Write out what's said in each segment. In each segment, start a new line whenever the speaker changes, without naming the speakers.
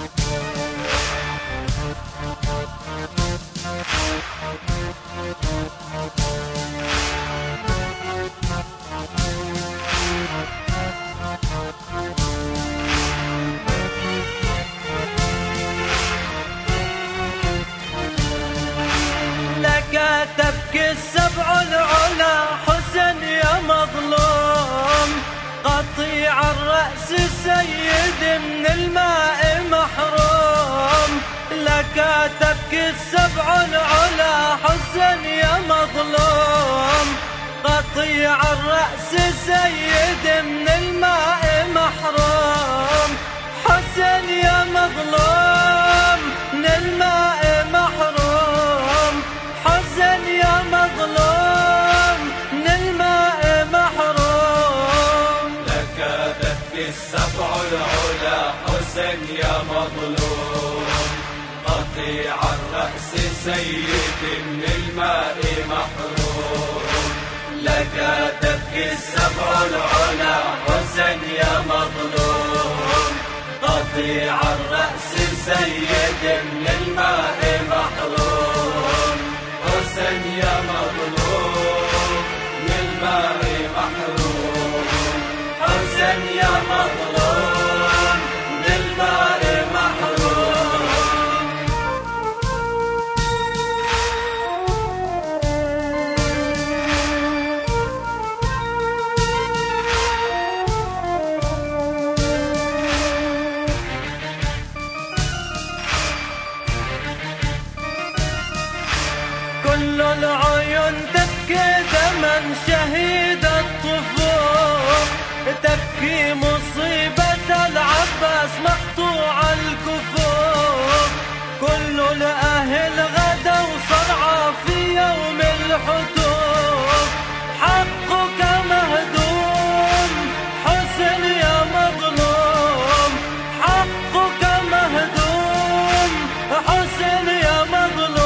تبكي السبع العلا حسن يا مظلوم، قطيع الرأس السيد من الماء محروم. لك تبكي السبع العلا حسن يا مظلوم، قطيع الرأس السيد من الماء محروم. حسن يا مظلوم من الماء محروم، حسن يا مظلوم من الماء محروم.
لك تبكي السبع العلا حسن يا مظلوم، قطيع الرأس سيد من الماء محروم. لك تبكي السبع العلا حسن يا مظلوم، قطيع الرأس سيد من الماء محروم. حسن يا مظلوم من الماء محروم، حسن يا مظلوم من الماء محروم.
كل العيون تبكي دما شهيد الطفوف، تبكي مصيبة العباس مقطوع الكفوف. كل الأهل غدا وصرعى في يوم الحتوف، حقك مهدوم حسن يا مظلوم، حقك مهدوم حسن يا مظلوم.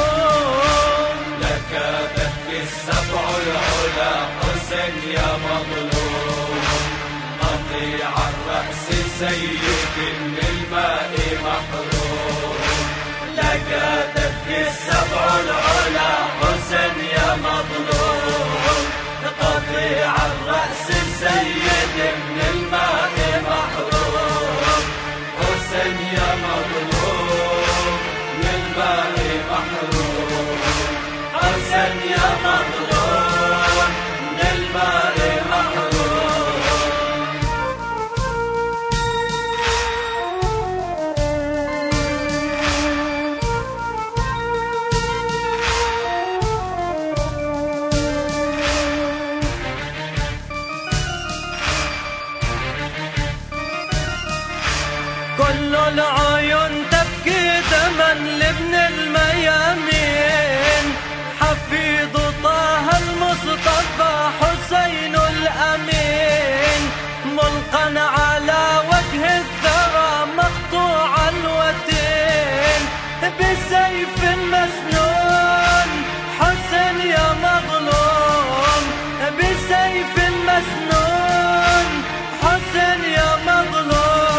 السبع العلا حسن يا مظلوم، قطيع الرأس سيد من الماء محروم. لك تبكي السبع العلا حسن يا مظلوم، قطيع الرأس سيد من الماء محروم. حسن يا مظلوم من الماء محروم، حسن يا مظلوم من الماء محروم.
كل العيون تبكي دما لابن الميامين، حفيظ طه المصطفى حسين الأمين. ملقا على وجه الثرى مقطوع الوتين، بسيف مسنون حسن يا مظلوم، بسيف مسنون حسن يا مظلوم.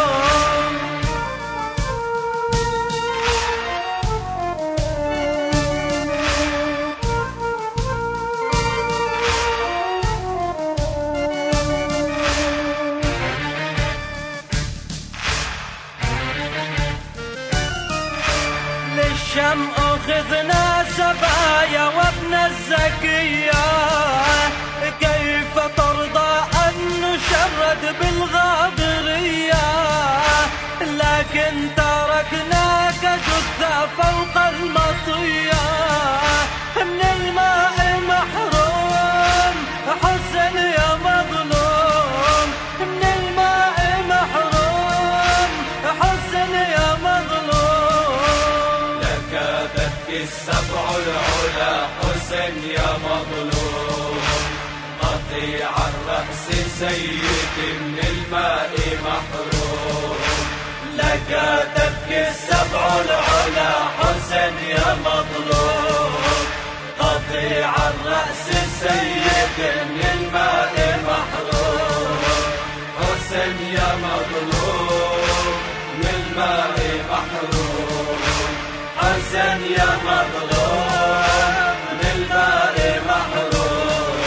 للشم أخذنا سبايا وابن الزكية، كيف ترضى أن نشرد بالغاضرية؟ لكن تركناك جثة فوق المطية، من الماء محروم حسن يا مظلوم، من الماء محروم حسن يا مظلوم.
لك تبكي السبع العلا حسن يا مظلوم، قطيع الرأس سيد من الماء محروم. لك تبكي السبع العلا حسن يا مظلوم، قطيع الرأس سيد من الماء محروم. حسن يا مظلوم من الماء الماء محروم. حسن يا مظلوم من الماء محروم.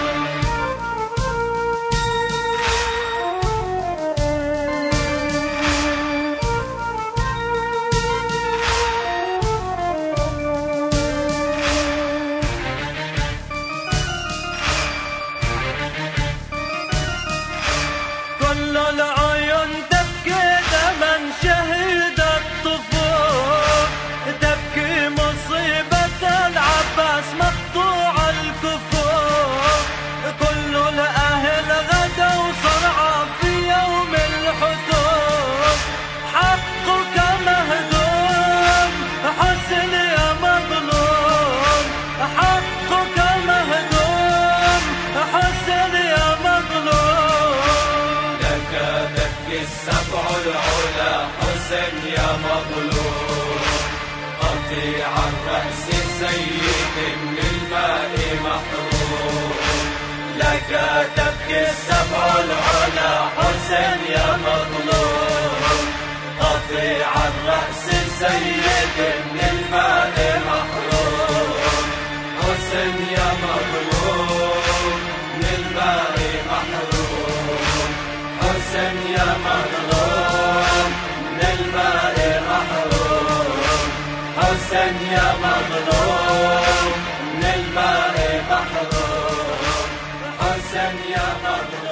كل العيون تبكي دمن شهيد الطفوف، تبكي مصيبة العباس مقطوع الكفوف. كل الأهل غدوا صرعى في يوم الحتوف، حقك مهدوم حسن يا مظلوم، حقك مهدوم حسن يا مظلوم.
لك تبكي السبع العلا حسن يا مظلوم. قطيع الرأس سيد من الماء محروم. لك تبكي السبع العلا حسن يا مظلوم. قطيع الرأس سيد من الماء محروم. حسن يا مظلوم من الماء محروم. حسن يا مظلوم من الماء محروم. حسن يا مظلوم من الماء محروم. حسن يا مظلوم.